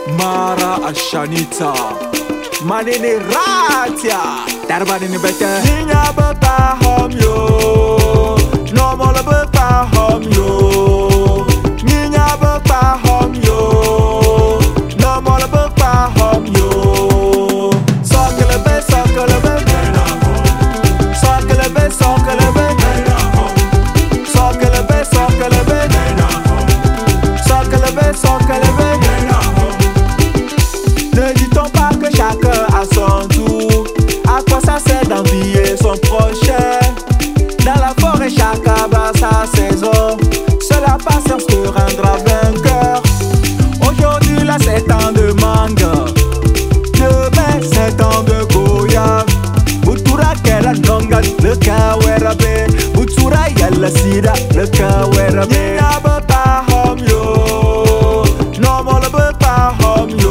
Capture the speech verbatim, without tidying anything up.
Mara Ashanita Manene Ratia Darbanini Bete Ninya Bapa Hom Yo No Mola Bapa Hom Yo Ninya Bapa Hom Yo No Mola Bapa Hom Yo Sokele Be Sokele Be Sokele Be Sokele Be Sokele Be Sokele Be Sokele Be Sokele Be. Ne dit-on pas que chacun a son tour? À quoi ça sert d'envier son prochain? Dans la forêt chacun bat sa saison. Seule la patience te rendra vainqueur. Aujourd'hui là c'est temps de mangue, demain c'est temps de goyave. Butura kela nonga le kawerabe, Butura yalla sida le kawerabe. Ninya bapa hom yo, no mola bapa hom yo.